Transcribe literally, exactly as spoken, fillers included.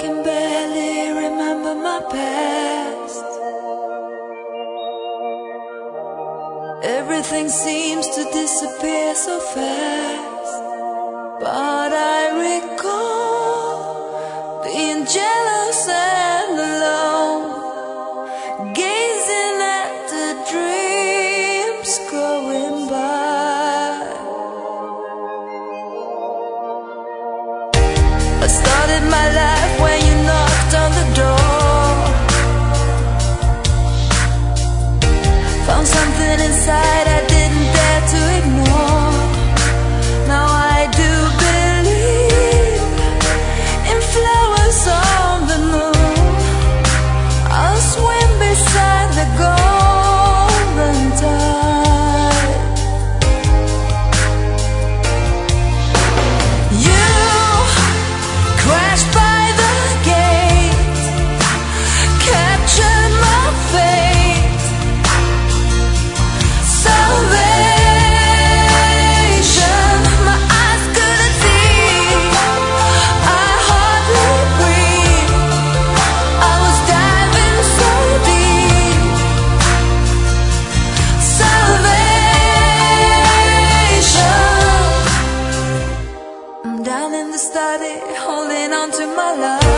can barely remember my past. Everything seems to disappear so fast, but I recall being jealous and alone, gazing at the dreams going by. I started my life when you knocked on the door. Found something inside I didn't dare to ignore. Now I do believe in flowers on the moon. I'll swim beside the golden tide. You crashed by the gate, captured my fate. Salvation, my eyes couldn't see. I hardly breathe. I was diving so deep. Salvation. I'm down in the study, holding on to my love.